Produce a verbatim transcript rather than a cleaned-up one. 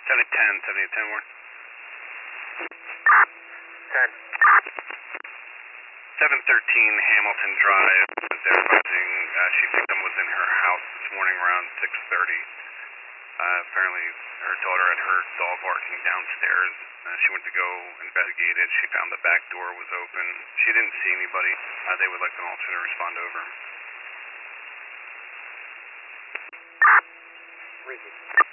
seventy ten, seventy ten, Warren. ten. seven thirteen Hamilton Drive. They're advising uh, she victim was in her house this morning around six thirty. Uh, apparently her daughter had heard dog barking downstairs. Uh, she went to go investigate it. She found the back door was open. She didn't see anybody. Uh, they would like an officer to respond over. Repeat.